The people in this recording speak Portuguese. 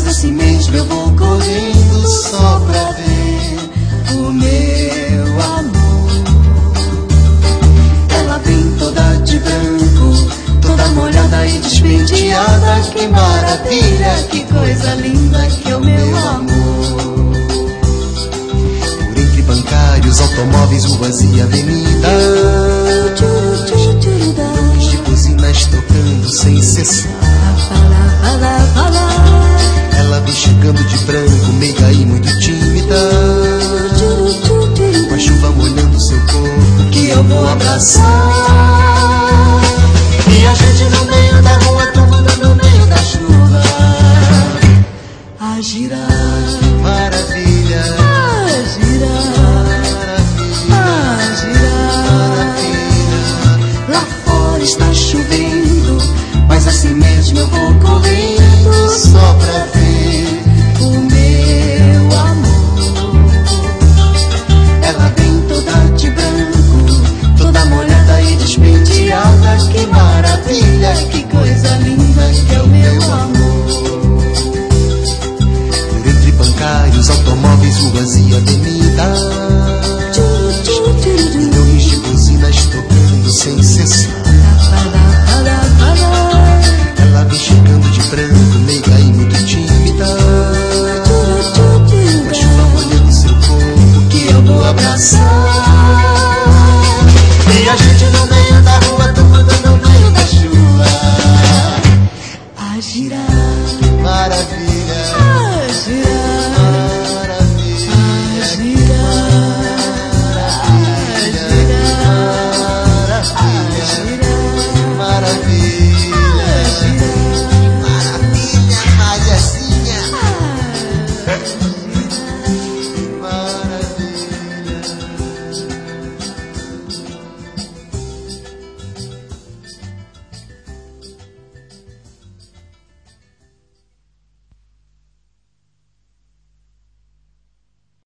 Mas assim mesmo eu vou correndo só pra ver o meu amor. Ela vem toda de branco, toda molhada e despenteada. Que maravilha, que coisa linda que é o meu amor. Por entre bancários, automóveis, ruas e avenidas, luz de buzinas tocando sem cessar. Ela vem chegando de branco, meiga e muito tímida, com a chuva molhando seu corpo que eu vou abraçar. E a gente no meio da rua, tomando no meio da chuva, a girar, maravilha, a girar, maravilha, a girar, maravilha. Lá fora está chovendo, mas assim mesmo eu vou correndo só pra ver o meu amor. Ela vem toda de branco, toda molhada e despenteada. Que maravilha, que coisa linda que é o meu amor. Por entre bancários, automóveis, ruas e avenidas, milhões de buzinas tocando sem cessar. Ela vem chegando de branco, meiga e muito tímida, com a chuva molhando seu corpo que eu vou abraçar. E a gente no meio da rua, tomando no meio da chuva, a girar, maravilha, a girar, maravilha, a girar, maravilha, a girar, maravilha.